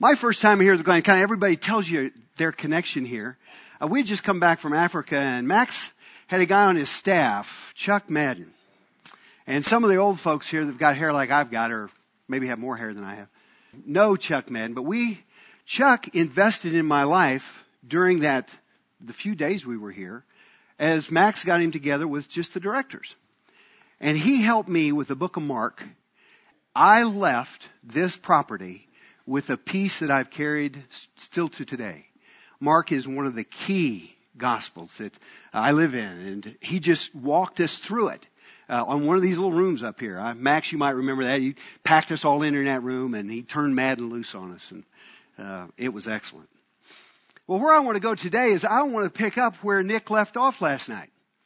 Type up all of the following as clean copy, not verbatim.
My first time here, kind of everybody tells you their connection here. We had just come back from Africa, and Max had a guy on his staff, Chuck Madden. And some of the old folks here that've got hair like I've got, or maybe have more hair than I have, know Chuck Madden. But Chuck invested in my life during the few days we were here, as Max got him together with just the directors. And he helped me with the book of Mark. I left this property with a piece that I've carried still to today. Mark is one of the key gospels that I live in, and he just walked us through it on one of these little rooms up here. Max, you might remember that. He packed us all in that room, and he turned Madden loose on us, and it was excellent. Well, where I want to go today is I want to pick up where Nick left off last night.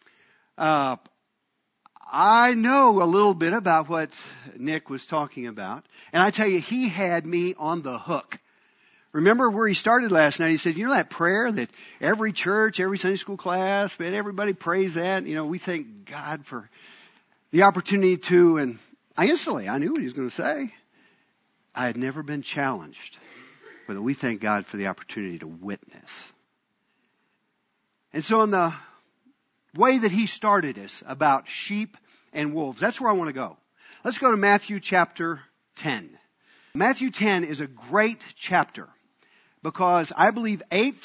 I know a little bit about what Nick was talking about. And I tell you, he had me on the hook. Remember where he started last night? He said, you know that prayer that every church, every Sunday school class, man, everybody prays that. We thank God for the opportunity to, and I knew what he was going to say. I had never been challenged whether we thank God for the opportunity to witness. And so in the way that he started us about sheep and wolves, that's where I want to go. Let's go to Matthew chapter 10. Matthew 10 is a great chapter because I believe 5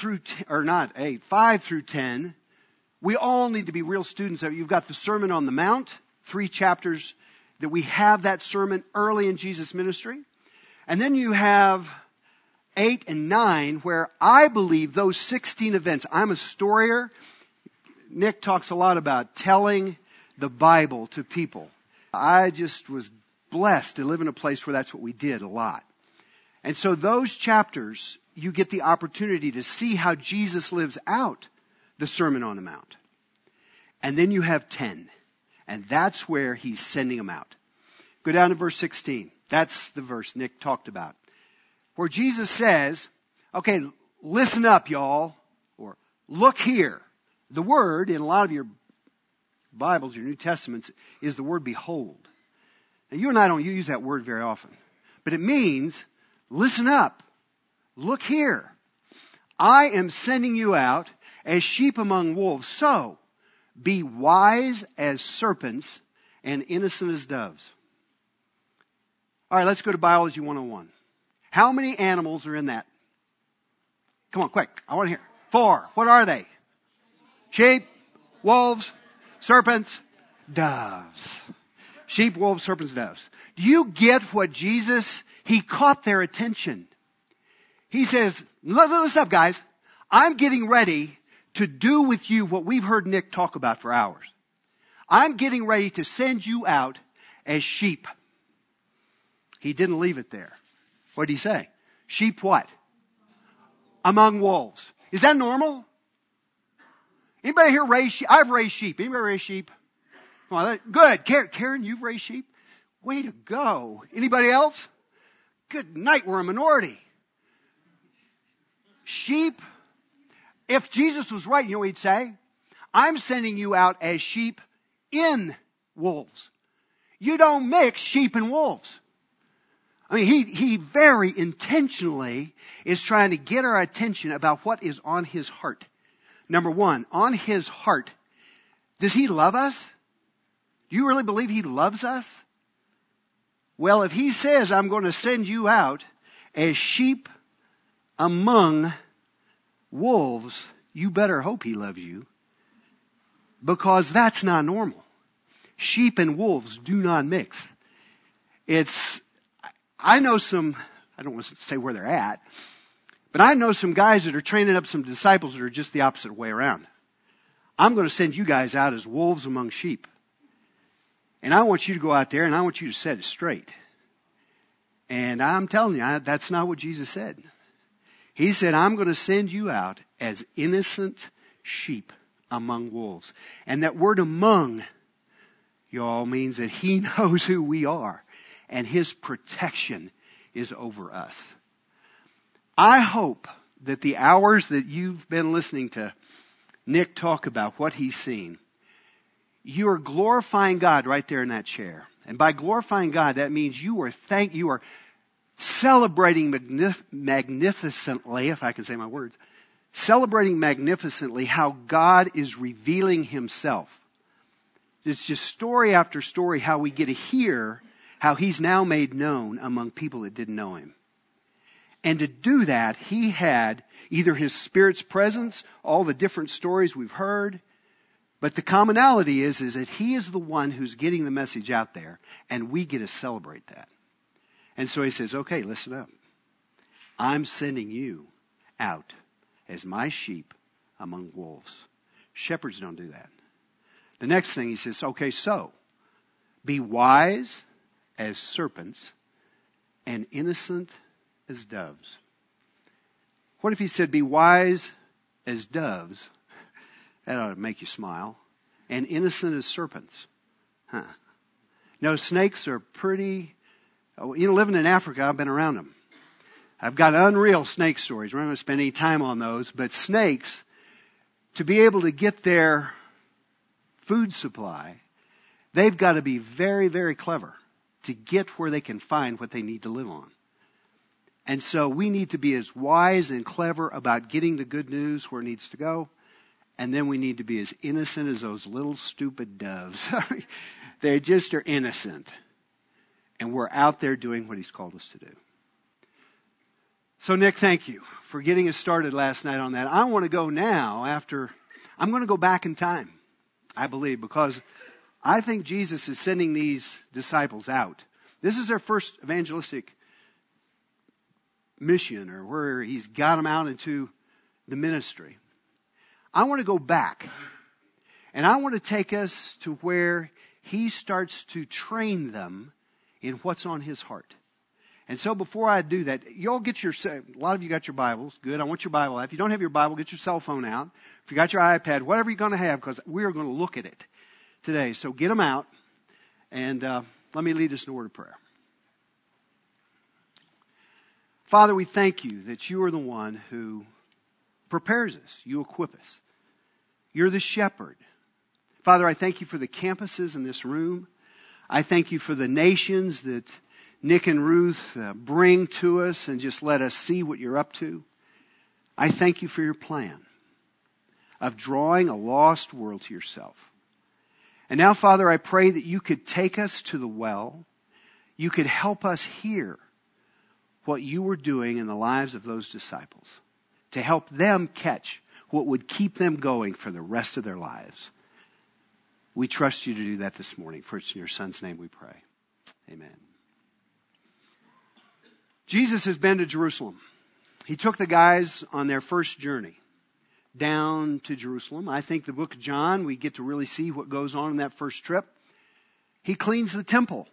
through 10, we all need to be real students of it. You've got the Sermon on the Mount, 3 chapters that we have that sermon early in Jesus' ministry. And then you have 8 and 9 where I believe those 16 events. I'm a storier. Nick talks a lot about telling the Bible to people. I just was blessed to live in a place where that's what we did a lot. And so those chapters, you get the opportunity to see how Jesus lives out the Sermon on the Mount. And then you have 10. And that's where he's sending them out. Go down to verse 16. That's the verse Nick talked about. Where Jesus says, okay, listen up, y'all. Or look here. The word in a lot of your Bibles, your New Testaments, is the word behold. Now you and I don't use that word very often. But it means, listen up. Look here. I am sending you out as sheep among wolves. So, be wise as serpents and innocent as doves. All right, let's go to Biology 101. How many animals are in that? Come on, quick. I want to hear. 4. What are they? Sheep, wolves, serpents, doves. Sheep, wolves, serpents, doves. Do you get what Jesus, he caught their attention. He says, listen up guys. I'm getting ready to do with you what we've heard Nick talk about for hours. I'm getting ready to send you out as sheep. He didn't leave it there. What did he say? Sheep what? Among wolves. Is that normal? Anybody here raise sheep? I've raised sheep. Anybody raise sheep? Come on, good. Karen, you've raised sheep? Way to go. Anybody else? Good night, we're a minority. Sheep. If Jesus was right, you know what he'd say? I'm sending you out as sheep in wolves. You don't mix sheep and wolves. I mean, he very intentionally is trying to get our attention about what is on his heart. Number one, on his heart, does he love us? Do you really believe he loves us? Well, if he says, I'm going to send you out as sheep among wolves, you better hope he loves you. Because that's not normal. Sheep and wolves do not mix. I know some, I don't want to say where they're at, but I know some guys that are training up some disciples that are just the opposite way around. I'm going to send you guys out as wolves among sheep. And I want you to go out there and I want you to set it straight. And I'm telling you, that's not what Jesus said. He said, I'm going to send you out as innocent sheep among wolves. And that word among, y'all, means that he knows who we are. And his protection is over us. I hope that the hours that you've been listening to Nick talk about what he's seen, you are glorifying God right there in that chair. And by glorifying God, that means you are celebrating magnificently, if I can say my words, celebrating magnificently how God is revealing Himself. It's just story after story how we get to hear how He's now made known among people that didn't know Him. And to do that, He had either His Spirit's presence, all the different stories we've heard, but the commonality is that He is the one who's getting the message out there, and we get to celebrate that. And so He says, okay, listen up. I'm sending you out as my sheep among wolves. Shepherds don't do that. The next thing He says, okay, so be wise as serpents and innocent as doves. What if He said, be wise as doves? That ought to make you smile. And innocent as serpents. No, snakes are pretty... living in Africa, I've been around them. I've got unreal snake stories. We're not going to spend any time on those. But snakes, to be able to get their food supply, they've got to be very, very clever to get where they can find what they need to live on. And so we need to be as wise and clever about getting the good news where it needs to go. And then we need to be as innocent as those little stupid doves. They just are innocent. And we're out there doing what He's called us to do. So Nick, thank you for getting us started last night on that. I want to go now I'm going to go back in time, I believe, because I think Jesus is sending these disciples out. This is their first evangelistic mission, or where He's got them out into the ministry. I want to go back, and I want to take us to where He starts to train them in what's on His heart. And so before I do that, a lot of you got your Bibles. Good. I want your Bible out. If you don't have your Bible, get your cell phone out. If you got your iPad, whatever you're going to have, because we're going to look at it today. So get them out, and let me lead us in a word of prayer. Father, we thank You that You are the one who prepares us. You equip us. You're the shepherd. Father, I thank You for the campuses in this room. I thank You for the nations that Nick and Ruth bring to us and just let us see what You're up to. I thank You for Your plan of drawing a lost world to Yourself. And now, Father, I pray that You could take us to the well. You could help us hear what You were doing in the lives of those disciples to help them catch what would keep them going for the rest of their lives. We trust You to do that this morning. For it's in Your Son's name we pray. Amen. Jesus has been to Jerusalem. He took the guys on their first journey down to Jerusalem. I think the book of John, we get to really see what goes on in that first trip. He cleans the temple.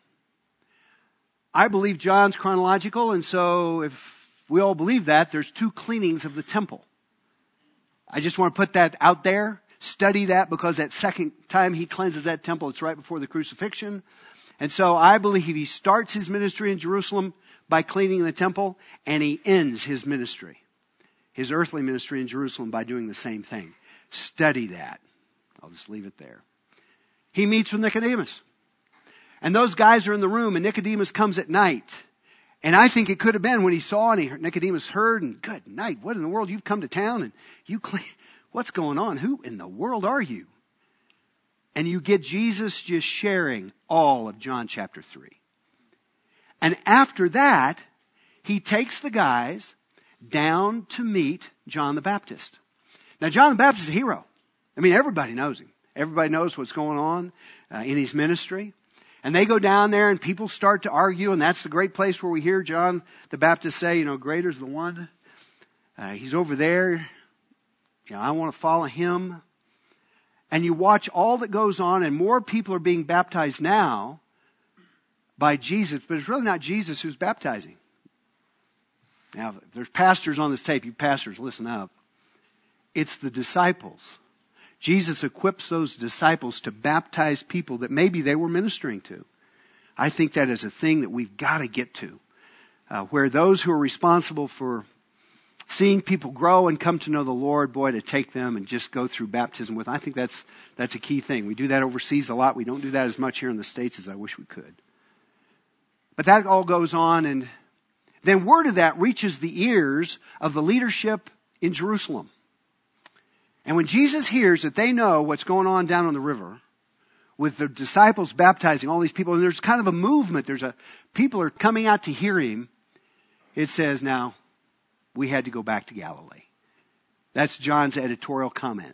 I believe John's chronological, and so if we all believe that, there's 2 cleanings of the temple. I just want to put that out there. Study that, because that second time He cleanses that temple, it's right before the crucifixion. And so I believe He starts His ministry in Jerusalem by cleaning the temple, and He ends His ministry, His earthly ministry in Jerusalem, by doing the same thing. Study that. I'll just leave it there. He meets with Nicodemus. And those guys are in the room, and Nicodemus comes at night. And I think it could have been when he saw and Nicodemus heard, and good night, what in the world? You've come to town and you clean. What's going on? Who in the world are you? And you get Jesus just sharing all of John chapter 3. And after that, He takes the guys down to meet John the Baptist. Now, John the Baptist is a hero. I mean, everybody knows him. Everybody knows what's going on in his ministry. And they go down there and people start to argue, and that's the great place where we hear John the Baptist say, greater is the one. He's over there. I want to follow Him. And you watch all that goes on, and more people are being baptized now by Jesus, but it's really not Jesus who's baptizing. Now, if there's pastors on this tape, you pastors, listen up. It's the disciples. Jesus equips those disciples to baptize people that maybe they were ministering to. I think that is a thing that we've got to get to, where those who are responsible for seeing people grow and come to know the Lord, to take them and just go through baptism with. I think that's a key thing. We do that overseas a lot. We don't do that as much here in the States as I wish we could. But that all goes on, and then word of that reaches the ears of the leadership in Jerusalem. And when Jesus hears that they know what's going on down on the river, with the disciples baptizing all these people, and there's kind of a movement, people are coming out to hear him, it says, now, we had to go back to Galilee. That's John's editorial comment.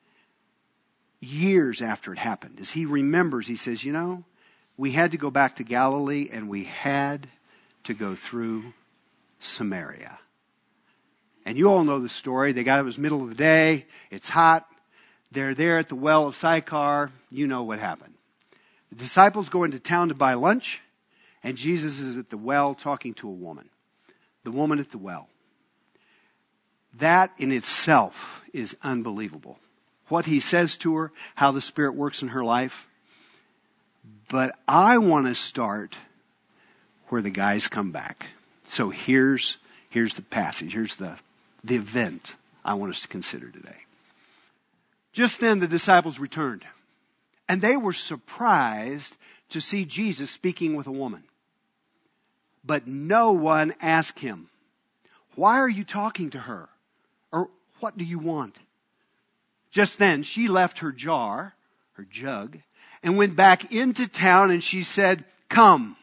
Years after it happened, as he remembers, he says, we had to go back to Galilee and we had to go through Samaria. And you all know the story. It was middle of the day. It's hot. They're there at the well of Sychar. You know what happened. The disciples go into town to buy lunch, and Jesus is at the well talking to a woman. The woman at the well. That in itself is unbelievable. What he says to her, how the Spirit works in her life. But I want to start where the guys come back. So here's the passage. Here's the event I want us to consider today. Just then the disciples returned, and they were surprised to see Jesus speaking with a woman. But no one asked him, "Why are you talking to her?" Or, "What do you want?" Just then she left her jug, and went back into town, and she said, "Come,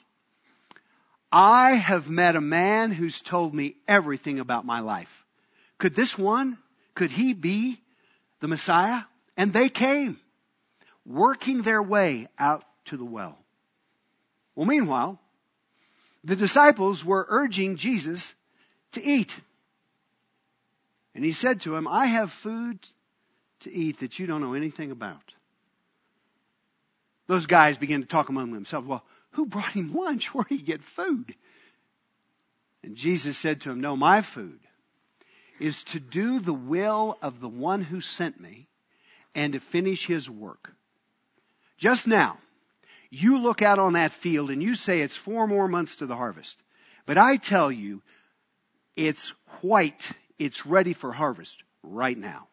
I have met a man who's told me everything about my life. Could he be the Messiah?" And they came, working their way out to the well. Well, meanwhile, the disciples were urging Jesus to eat. And he said to him, "I have food to eat that you don't know anything about." Those guys began to talk among themselves. "Well, who brought him lunch? Where did he get food?" And Jesus said to him, "No, my food is to do the will of the one who sent me and to finish his work. Just now, you look out on that field and you say it's 4 more months to the harvest. But I tell you, it's white. It's ready for harvest right now.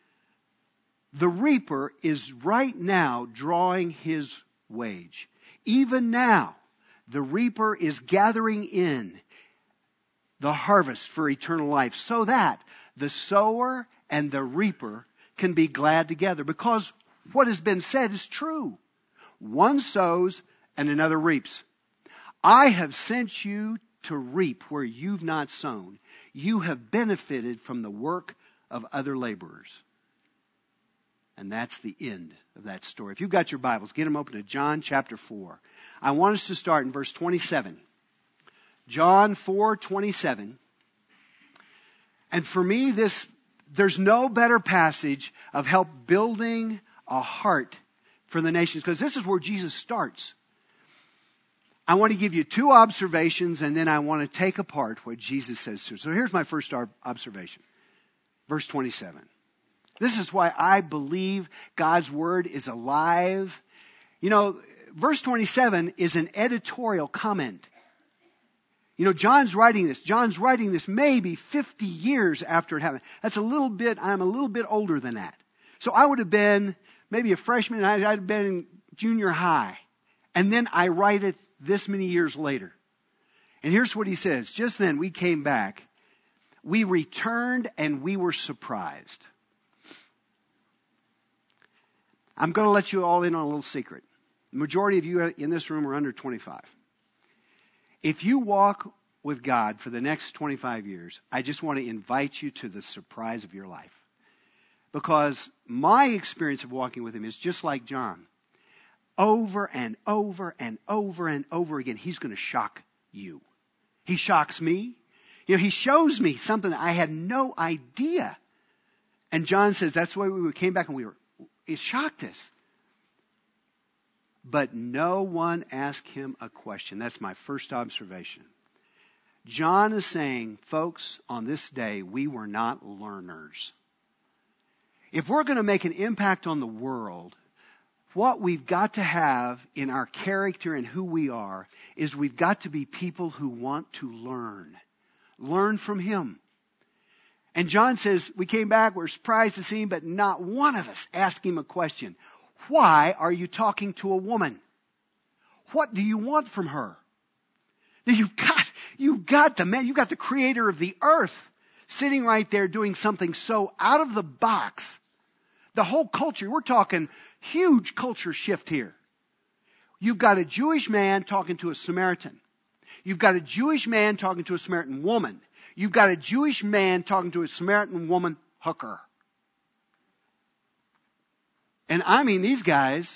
The reaper is right now drawing his wage. Even now, the reaper is gathering in the harvest for eternal life, so that the sower and the reaper can be glad together. Because what has been said is true. One sows and another reaps. I have sent you to reap where you've not sown. You have benefited from the work of other laborers." And that's the end of that story. If you've got your Bibles, get them open to John chapter 4. I want us to start in verse 27. John 4:27. And for me, there's no better passage of help building a heart for the nations, because this is where Jesus starts. I want to give you 2 observations, and then I want to take apart what Jesus says to us. So here's my first observation. Verse 27. This is why I believe God's Word is alive. Verse 27 is an editorial comment. John's writing this maybe 50 years after it happened. I'm a little bit older than that. So I would have been maybe a freshman, I'd have been in junior high. And then I write it this many years later. And here's what he says. Just then we came back. We returned and we were surprised. I'm going to let you all in on a little secret. The majority of you in this room are under 25. If you walk with God for the next 25 years, I just want to invite you to the surprise of your life. Because my experience of walking with Him is just like John. Over and over and over and over again, He's going to shock you. He shocks me. He shows me something that I had no idea. And John says that's why we came back and it shocked us. But no one asked him a question. That's my first observation. John is saying, folks, on this day, we were not learners. If we're going to make an impact on the world, what we've got to have in our character and who we are is we've got to be people who want to learn. Learn from Him. And John says, we came back, we're surprised to see Him, but not one of us asked Him a question. Why are you talking to a woman? What do you want from her? Now You've got the creator of the earth sitting right there doing something so out of the box. The whole culture, we're talking huge culture shift here. You've got a Jewish man talking to a Samaritan. You've got a Jewish man talking to a Samaritan woman. You've got a Jewish man talking to a Samaritan woman hooker. And I mean, these guys,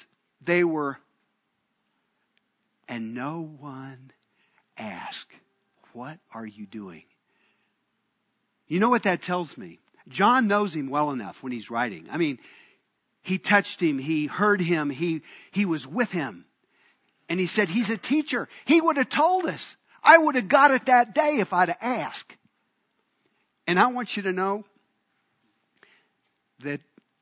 and no one asked, what are you doing? You know what that tells me? John knows him well enough when he's writing. I mean, he touched him, he heard him, he was with him. And he said, he's a teacher. He would have told us. I would have got it that day if I'd have asked. And I want you to know that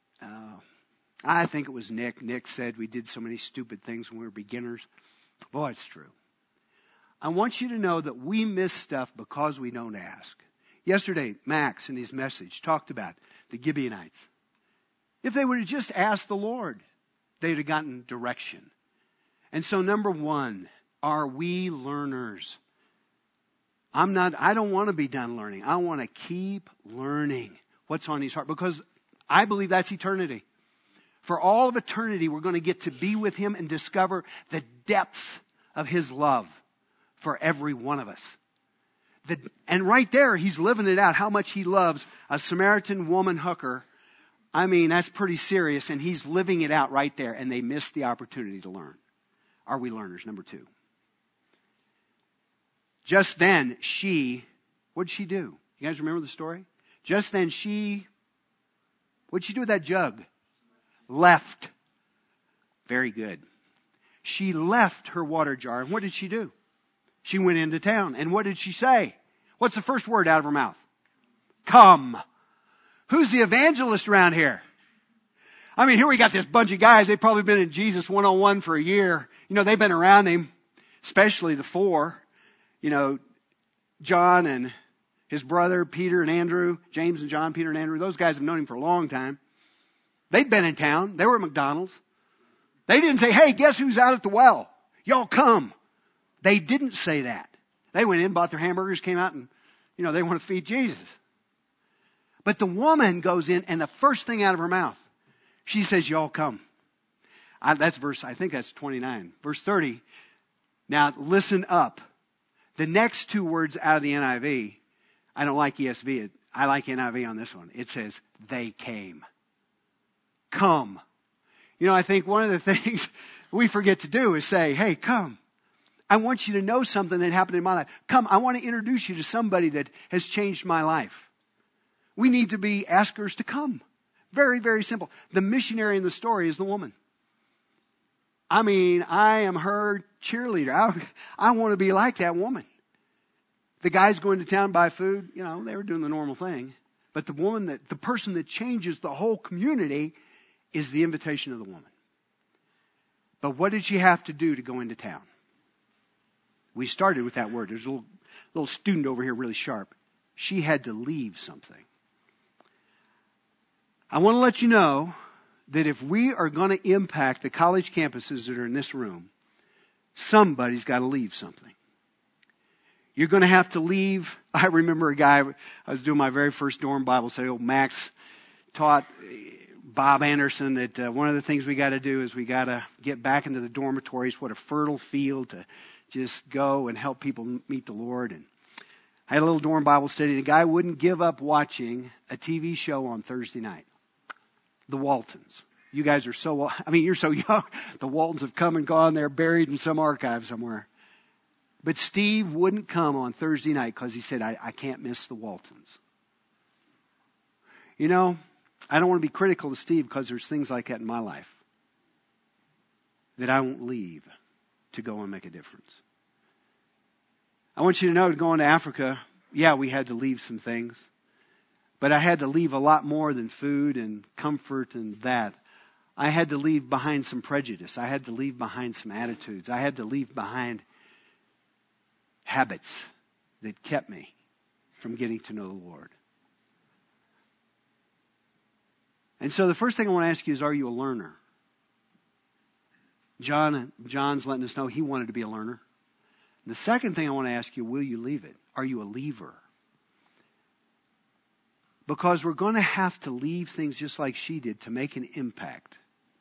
I think it was Nick. Nick said we did so many stupid things when we were beginners. Boy, it's true. I want you to know that we miss stuff because we don't ask. Yesterday, Max in his message talked about the Gibeonites. If they would have just asked the Lord, they'd have gotten direction. And so number one, are we learners? I don't want to be done learning. I want to keep learning what's on his heart because I believe that's eternity. For all of eternity, we're going to get to be with him and discover the depths of his love for every one of us. And right there, he's living it out, how much he loves a Samaritan woman hooker. I mean, that's pretty serious, and he's living it out right there, and they missed the opportunity to learn. Are we learners? Number two. Just then, what'd she do? You guys remember the story? Just then what'd she do with that jug? Left. Very good. She left her water jar, and what did she do? She went into town, and what did she say? What's the first word out of her mouth? Come. Who's the evangelist around here? I mean, here we got this bunch of guys. They've probably been in Jesus 101 for a year. You know, they've been around him, especially the four. You know, John and his brother, Peter and Andrew, James and John, Peter and Andrew. Those guys have known him for a long time. They'd been in town. They were at McDonald's. They didn't say, hey, guess who's out at the well? Y'all come. They didn't say that. They went in, bought their hamburgers, came out, and, they want to feed Jesus. But the woman goes in, and the first thing out of her mouth, she says, y'all come. I think that's 29. Verse 30. Now, listen up. The next two words out of the NIV, I don't like ESV. I like NIV on this one. It says, they came. Come. I think one of the things we forget to do is say, hey, come. I want you to know something that happened in my life. Come, I want to introduce you to somebody that has changed my life. We need to be askers to come. Very, very simple. The missionary in the story is the woman. I mean, I am her cheerleader. I want to be like that woman. The guys going to town buy food, they were doing the normal thing. But the person that changes the whole community is the invitation of the woman. But what did she have to do to go into town? We started with that word. There's a little student over here really sharp. She had to leave something. I want to let you know that if we are going to impact the college campuses that are in this room, somebody's got to leave something. You're going to have to leave. I remember a guy, I was doing my very first dorm Bible study. Old Max taught Bob Anderson that one of the things we got to do is we got to get back into the dormitories. What a fertile field to just go and help people meet the Lord. And I had a little dorm Bible study. The guy wouldn't give up watching a TV show on Thursday night. The Waltons. You guys are you're so young. The Waltons have come and gone. They're buried in some archive somewhere. But Steve wouldn't come on Thursday night because he said, I can't miss the Waltons. I don't want to be critical of Steve because there's things like that in my life that I won't leave to go and make a difference. I want you to know, going to Africa, we had to leave some things. But I had to leave a lot more than food and comfort and that. I had to leave behind some prejudice. I had to leave behind some attitudes. I had to leave behind habits that kept me from getting to know the Lord. And so the first thing I want to ask you is, are you a learner? John's letting us know he wanted to be a learner. The second thing I want to ask you, will you leave it? Are you a leaver? Because we're going to have to leave things just like she did to make an impact.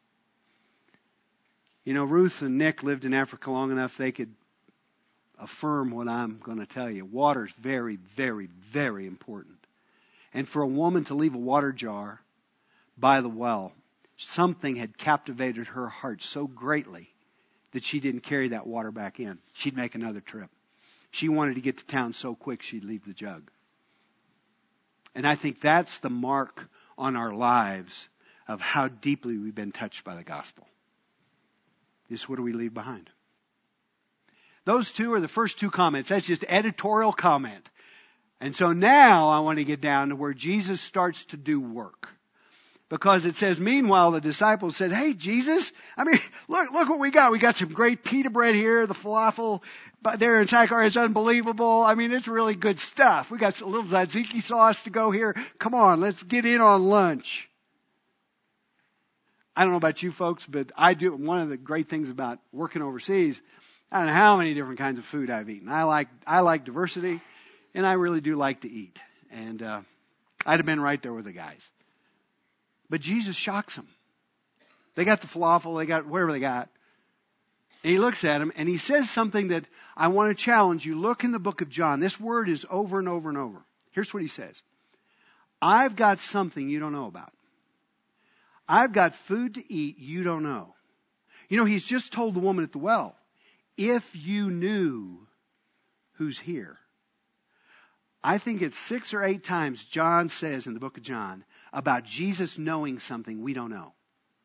You know, Ruth and Nick lived in Africa long enough they could affirm what I'm going to tell you. Water is very, very, very important. And for a woman to leave a water jar by the well, something had captivated her heart so greatly that she didn't carry that water back in. She'd make another trip. She wanted to get to town so quick she'd leave the jug. And I think that's the mark on our lives of how deeply we've been touched by the gospel. Is what do we leave behind? Those two are the first two comments. That's just editorial comment. And so now I want to get down to where Jesus starts to do work. Because it says, meanwhile, the disciples said, hey, Jesus, look what we got. We got some great pita bread here, the falafel there in Sychar is unbelievable. It's really good stuff. We got a little tzatziki sauce to go here. Come on, let's get in on lunch. I don't know about you folks, but I do. One of the great things about working overseas, I don't know how many different kinds of food I've eaten. I like diversity, and I really do like to eat. And I'd have been right there with the guys. But Jesus shocks them. They got the falafel, they got whatever they got. And he looks at them and he says something that I want to challenge you. Look in the book of John. This word is over and over and over. Here's what he says. I've got something you don't know about. I've got food to eat you don't know. You know, he's just told the woman at the well, if you knew who's here. I think it's 6 or 8 times John says in the book of John about Jesus knowing something we don't know.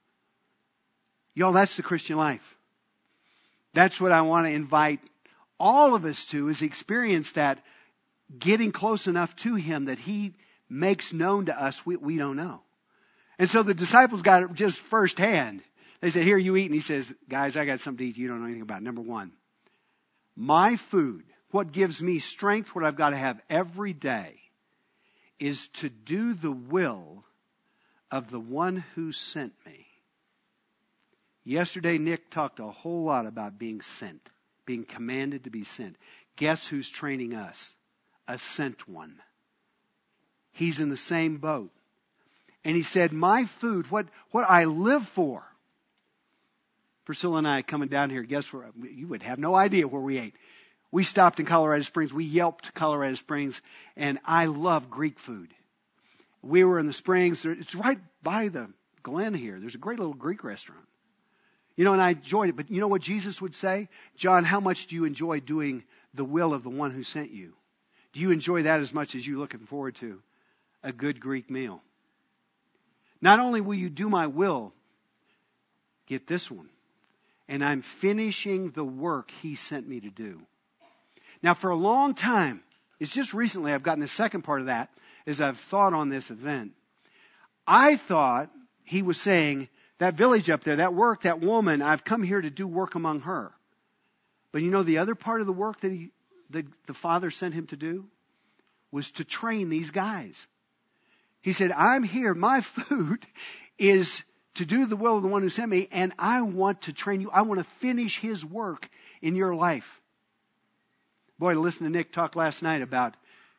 Y'all, that's the Christian life. That's what I want to invite all of us to, is experience that getting close enough to Him that He makes known to us we don't know. And so the disciples got it just firsthand. They said, here, you eat. And He says, guys, I got something to eat you don't know anything about. Number one, my food, what gives me strength, what I've got to have every day, is to do the will of the one who sent me. Yesterday, Nick talked a whole lot about being sent, being commanded to be sent. Guess who's training us? A sent one. He's in the same boat. And he said, my food, what I live for. Priscilla and I coming down here, guess where? You would have no idea where we ate. We stopped in Colorado Springs. We Yelped Colorado Springs. And I love Greek food. We were in the Springs. It's right by the Glen here. There's a great little Greek restaurant. You know, and I enjoyed it. But you know what Jesus would say? John, how much do you enjoy doing the will of the one who sent you? Do you enjoy that as much as you looking forward to a good Greek meal? Not only will you do my will, get this one. And I'm finishing the work He sent me to do. Now, for a long time, it's just recently I've gotten the second part of that as I've thought on this event. I thought He was saying, that village up there, that work, that woman, I've come here to do work among her. But you know the other part of the work that the Father sent Him to do was to train these guys. He said, I'm here, my food is to do the will of the one who sent me, and I want to train you. I want to finish His work in your life. Boy, to listen to Nick talk last night about,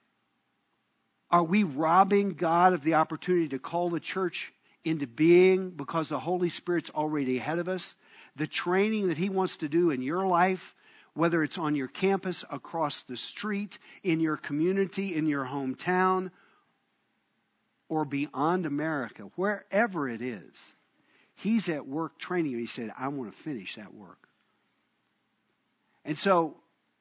are we robbing God of the opportunity to call the church into being because the Holy Spirit's already ahead of us? The training that He wants to do in your life, whether it's on your campus, across the street, in your community, in your hometown, or beyond America, wherever it is, He's at work training you. He said, I want to finish that work. And so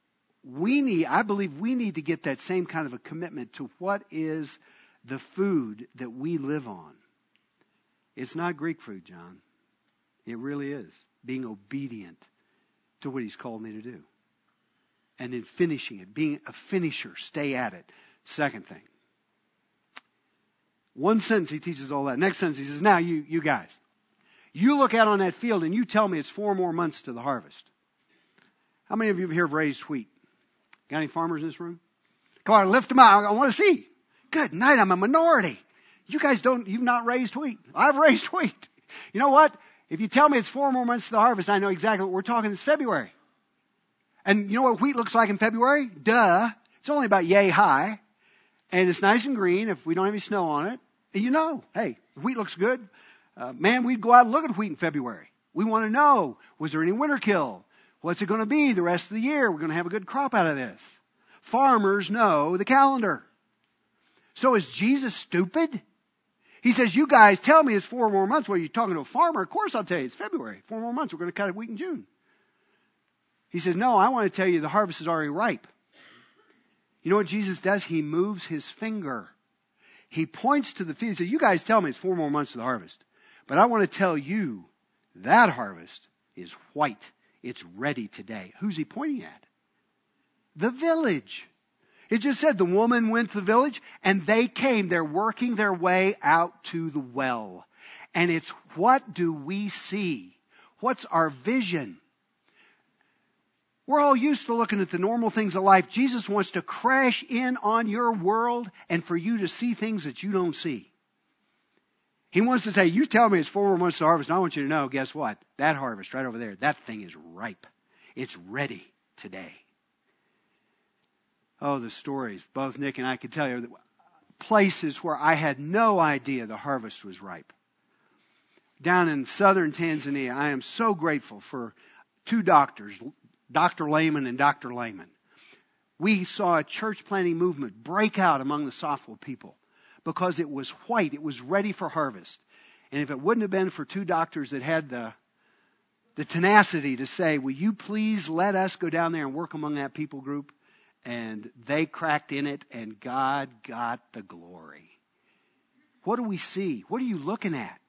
I believe we need to get that same kind of a commitment to what is the food that we live on. It's not Greek food, John. It really is. Being obedient to what He's called me to do. And then finishing it. Being a finisher. Stay at it. Second thing. One sentence He teaches all that. Next sentence He says, now you guys. You look out on that field and you tell me it's 4 more months to the harvest. How many of you here have raised wheat? Got any farmers in this room? Come on, lift them out. I want to see. Good night. I'm a minority. You guys you've not raised wheat. I've raised wheat. You know what? If you tell me it's 4 more months to the harvest, I know exactly what we're talking. It's February. And you know what wheat looks like in February? Duh. It's only about yay high. And it's nice and green if we don't have any snow on it. And you know, hey, the wheat looks good. Man, we'd go out and look at wheat in February. We want to know, was there any winter kill? What's it going to be the rest of the year? We're going to have a good crop out of this. Farmers know the calendar. So is Jesus stupid? He says, you guys tell me it's 4 more months. Well, you're talking to a farmer. Of course I'll tell you it's February. 4 more months. We're going to cut it wheat in June. He says, no, I want to tell you the harvest is already ripe. You know what Jesus does? He moves his finger. He points to the field. He says, you guys tell me it's 4 more months to the harvest. But I want to tell you that harvest is white. It's ready today. Who's he pointing at? The village. It just said the woman went to the village and they came. They're working their way out to the well. And it's what do we see? What's our vision? We're all used to looking at the normal things of life. Jesus wants to crash in on your world and for you to see things that you don't see. He wants to say, you tell me it's 4 more months to harvest, and I want you to know, guess what? That harvest right over there, that thing is ripe. It's ready today. Oh, the stories. Both Nick and I could tell you places where I had no idea the harvest was ripe. Down in southern Tanzania, I am so grateful for 2 doctors, Dr. Lehman and Dr. Lehman. We saw a church planting movement break out among the Sofwa people because it was white. It was ready for harvest. And if it wouldn't have been for 2 doctors that had the tenacity to say, will you please let us go down there and work among that people group? And they cracked in it and God got the glory. What do we see? What are you looking at?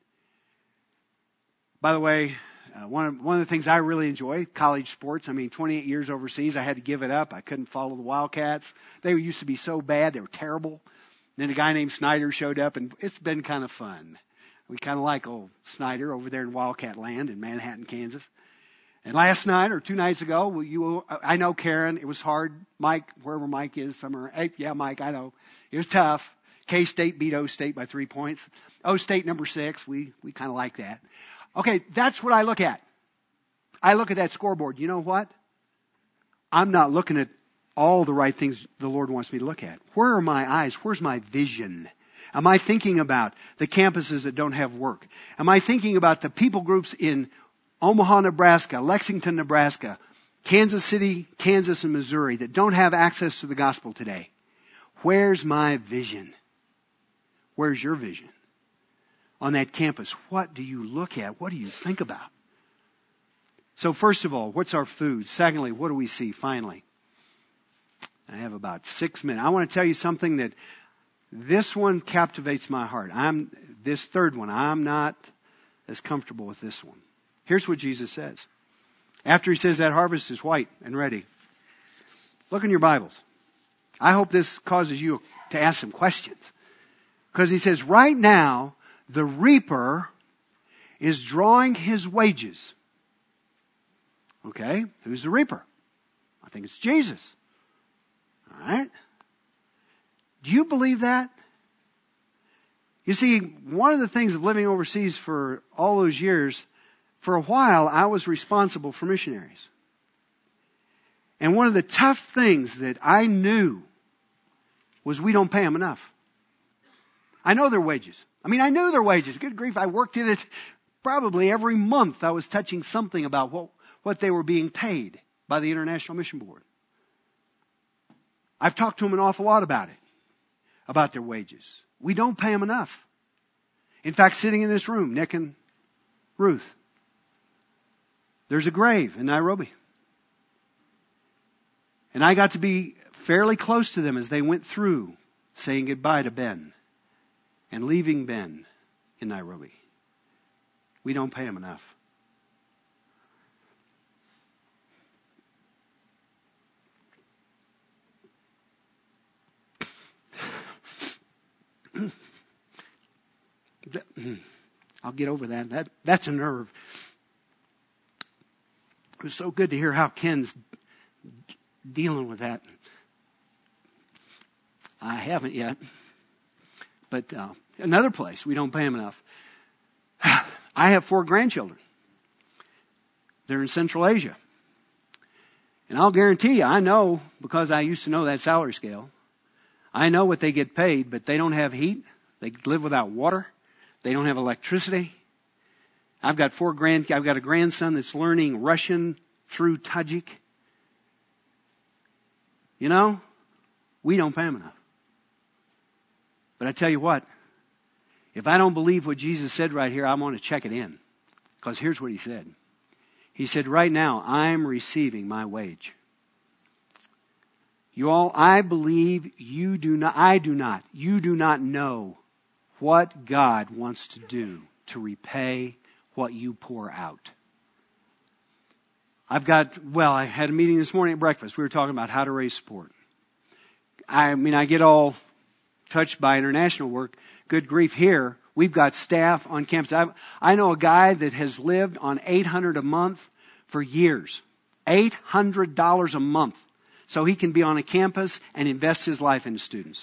By the way, one of the things I really enjoy, college sports. 28 years overseas, I had to give it up. I couldn't follow the Wildcats. They used to be so bad. They were terrible. Then a guy named Snyder showed up, and it's been kind of fun. We kind of like old Snyder over there in Wildcat land in Manhattan, Kansas. And last night or 2 nights ago, I know Karen, it was hard. Mike, wherever Mike is, somewhere. Hey, yeah, Mike, I know. It was tough. K-State beat O-State by 3 points. O-State number 6. We kind of like that. Okay, that's what I look at. I look at that scoreboard. You know what? I'm not looking at all the right things the Lord wants me to look at. Where are my eyes? Where's my vision? Am I thinking about the campuses that don't have work? Am I thinking about the people groups in Omaha, Nebraska, Lexington, Nebraska, Kansas City, Kansas, and Missouri that don't have access to the gospel today? Where's my vision? Where's your vision? On that campus, what do you look at? What do you think about? So first of all, what's our food? Secondly, what do we see? Finally, I have about 6 minutes. I want to tell you something that this one captivates my heart. This third one, I'm not as comfortable with this one. Here's what Jesus says. After he says that harvest is white and ready. Look in your Bibles. I hope this causes you to ask some questions. Because he says, right now, the reaper is drawing his wages. Okay, who's the reaper? I think it's Jesus. All right. Do you believe that? You see, one of the things of living overseas for all those years, for a while, I was responsible for missionaries. And one of the tough things that I knew was we don't pay them enough. I know their wages. I knew their wages. Good grief, I worked in it probably every month. I was touching something about what they were being paid by the International Mission Board. I've talked to them an awful lot about it, about their wages. We don't pay them enough. In fact, sitting in this room, Nick and Ruth, there's a grave in Nairobi. And I got to be fairly close to them as they went through saying goodbye to Ben and leaving Ben in Nairobi. We don't pay them enough. I'll get over that. That's a nerve. It was so good to hear how Ken's dealing with that. I haven't yet. But another place, we don't pay him enough. I have 4 grandchildren. They're in Central Asia. And I'll guarantee you, I know, because I used to know that salary scale, I know what they get paid, but they don't have heat. They live without water. They don't have electricity. I've got a grandson that's learning Russian through Tajik. You know, we don't pay him enough. But I tell you what, if I don't believe what Jesus said right here, I'm going to check it in. Because here's what he said. He said, right now, I'm receiving my wage. You all, I believe you do not know what God wants to do to repay what you pour out. I had a meeting this morning at breakfast. We were talking about how to raise support. I get all touched by international work. Good grief, here we've got staff on campus. I know a guy that has lived on $800 a month for years. $800 a month. So he can be on a campus and invest his life into students.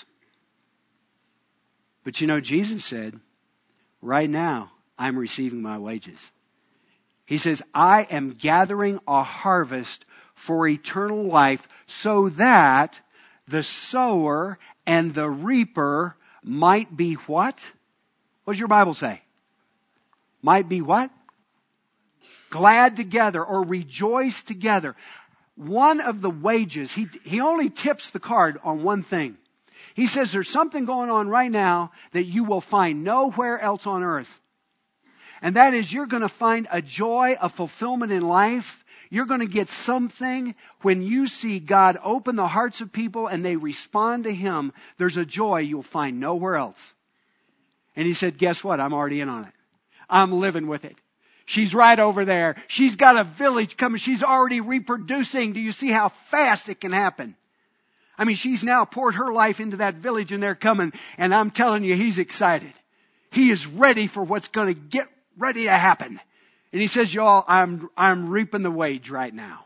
But you know, Jesus said, right now, I'm receiving my wages. He says, I am gathering a harvest for eternal life so that the sower and the reaper might be what? What does your Bible say? Might be what? Glad together or rejoice together. One of the wages, he only tips the card on one thing. He says there's something going on right now that you will find nowhere else on earth. And that is you're going to find a joy, a fulfillment in life. You're going to get something when you see God open the hearts of people and they respond to Him. There's a joy you'll find nowhere else. And he said, guess what? I'm already in on it. I'm living with it. She's right over there. She's got a village coming. She's already reproducing. Do you see how fast it can happen? She's now poured her life into that village and they're coming. And I'm telling you, he's excited. He is ready for what's going to get ready to happen. And he says, y'all, I'm reaping the wage right now.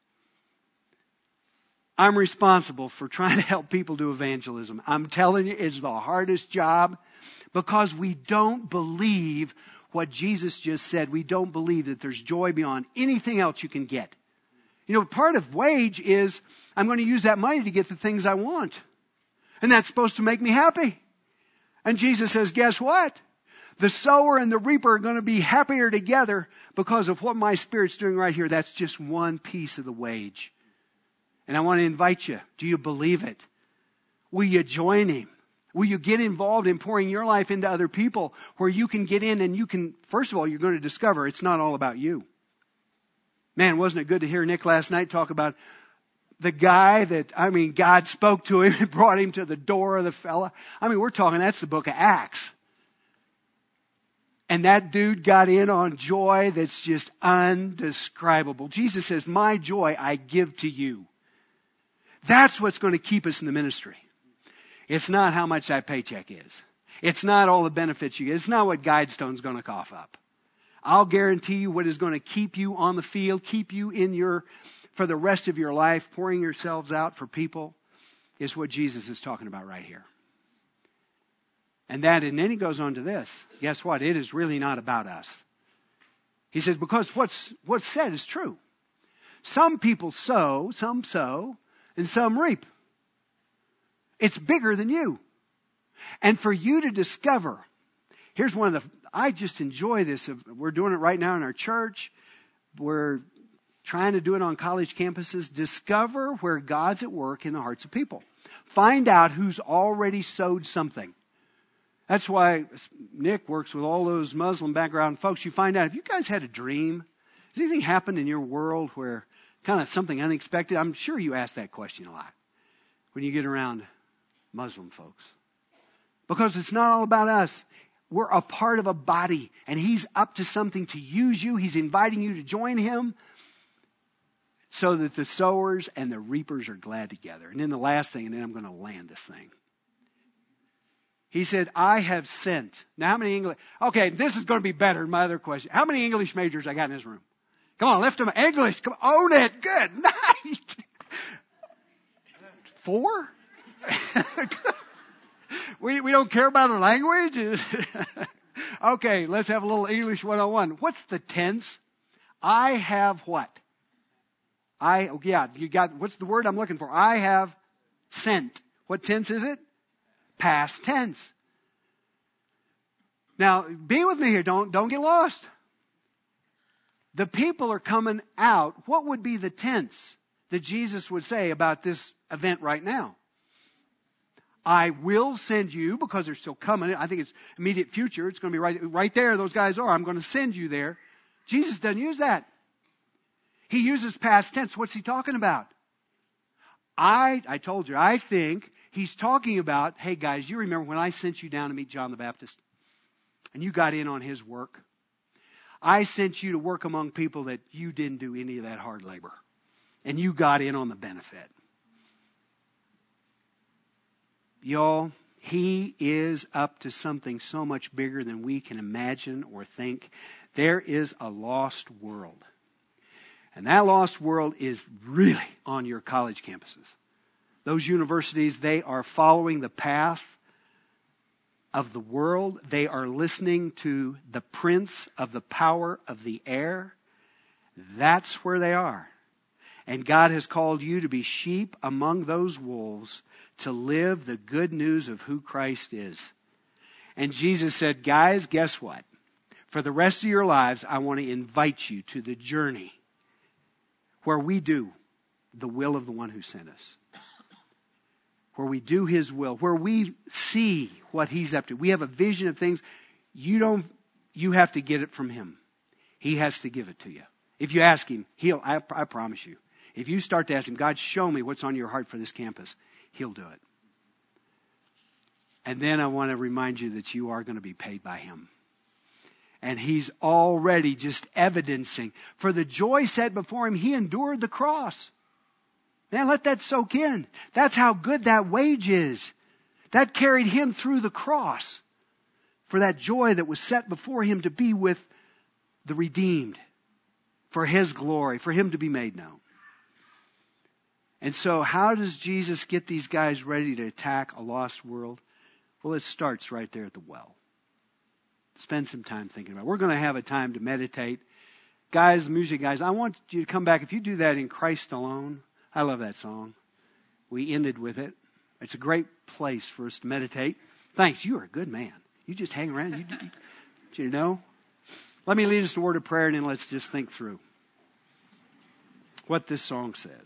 I'm responsible for trying to help people do evangelism. I'm telling you, it's the hardest job because we don't believe what Jesus just said. We don't believe that there's joy beyond anything else you can get. You know, part of wage is I'm going to use that money to get the things I want. And that's supposed to make me happy. And Jesus says, guess what? The sower and the reaper are going to be happier together because of what my Spirit's doing right here. That's just one piece of the wage. And I want to invite you. Do you believe it? Will you join Him? Will you get involved in pouring your life into other people where you can get in and you can, first of all, you're going to discover it's not all about you. Man, wasn't it good to hear Nick last night talk about the guy that, God spoke to him and brought him to the door of the fella. We're talking, that's the book of Acts. And that dude got in on joy that's just undescribable. Jesus says, my joy I give to you. That's what's going to keep us in the ministry. It's not how much that paycheck is. It's not all the benefits you get. It's not what Guidestone's going to cough up. I'll guarantee you what is going to keep you on the field, keep you for the rest of your life, pouring yourselves out for people, is what Jesus is talking about right here. And then he goes on to this. Guess what? It is really not about us. He says, because what's said is true. Some people sow, and some reap. It's bigger than you. And for you to discover, here's I just enjoy this. We're doing it right now in our church. We're trying to do it on college campuses. Discover where God's at work in the hearts of people. Find out who's already sowed something. That's why Nick works with all those Muslim background folks. You find out, have you guys had a dream? Has anything happened in your world where kind of something unexpected? I'm sure you ask that question a lot when you get around Muslim folks. Because it's not all about us. We're a part of a body, and He's up to something to use you. He's inviting you to join Him so that the sowers and the reapers are glad together. And then the last thing, and then I'm going to land this thing. He said, I have sent. Now, how many English? Okay, this is going to be better than my other question. How many English majors I got in this room? Come on, lift them. English. Come on, own it. Good. Nice. 4? We don't care about the language? Okay, let's have a little English 101. What's the tense? I have what? what's the word I'm looking for? I have sent. What tense is it? Past tense. Now, be with me here. Don't get lost. The people are coming out. What would be the tense that Jesus would say about this event right now? I will send you, because they're still coming. I think it's immediate future. It's going to be right there. Those guys are. I'm going to send you there. Jesus doesn't use that. He uses past tense. What's he talking about? I told you, I think he's talking about, hey guys, you remember when I sent you down to meet John the Baptist? And you got in on his work. I sent you to work among people that you didn't do any of that hard labor. And you got in on the benefit. Y'all, he is up to something so much bigger than we can imagine or think. There is a lost world. And that lost world is really on your college campuses. Those universities, they are following the path of the world. They are listening to the prince of the power of the air. That's where they are. And God has called you to be sheep among those wolves, to live the good news of who Christ is. And Jesus said, guys, guess what? For the rest of your lives, I want to invite you to the journey where we do the will of the one who sent us. Where we do His will. Where we see what He's up to. We have a vision of things. You have to get it from Him. He has to give it to you. If you ask Him, I promise you. If you start to ask Him, God, show me what's on your heart for this campus, He'll do it. And then I want to remind you that you are going to be paid by Him. And He's already just evidencing. For the joy set before Him, He endured the cross. Man, let that soak in. That's how good that wage is. That carried Him through the cross. For that joy that was set before Him to be with the redeemed. For His glory. For Him to be made known. And so how does Jesus get these guys ready to attack a lost world? Well, it starts right there at the well. Spend some time thinking about it. We're going to have a time to meditate. Guys, music guys, I want you to come back. If you do that in Christ alone, I love that song. We ended with it. It's a great place for us to meditate. Thanks. You are a good man. You just hang around. You know. Let me lead us to a word of prayer, and then let's just think through what this song says.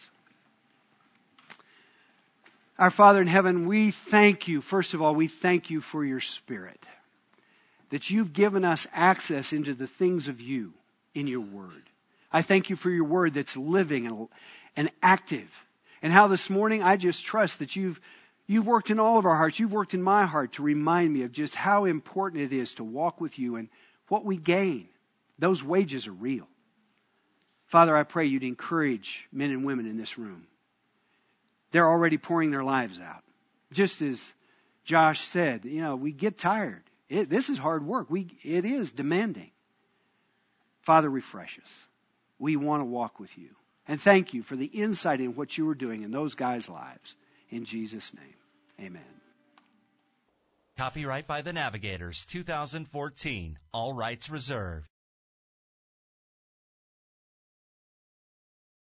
Our Father in heaven, we thank you. First of all, we thank you for your Spirit. That you've given us access into the things of you in your word. I thank you for your word that's living and active. And how this morning I just trust that you've worked in all of our hearts. You've worked in my heart to remind me of just how important it is to walk with you and what we gain. Those wages are real. Father, I pray you'd encourage men and women in this room. They're already pouring their lives out. Just as Josh said, we get tired. This is hard work. It is demanding. Father, refresh us. We want to walk with you. And thank you for the insight in what you were doing in those guys' lives. In Jesus' name, amen. Copyright by the Navigators, 2014. All rights reserved.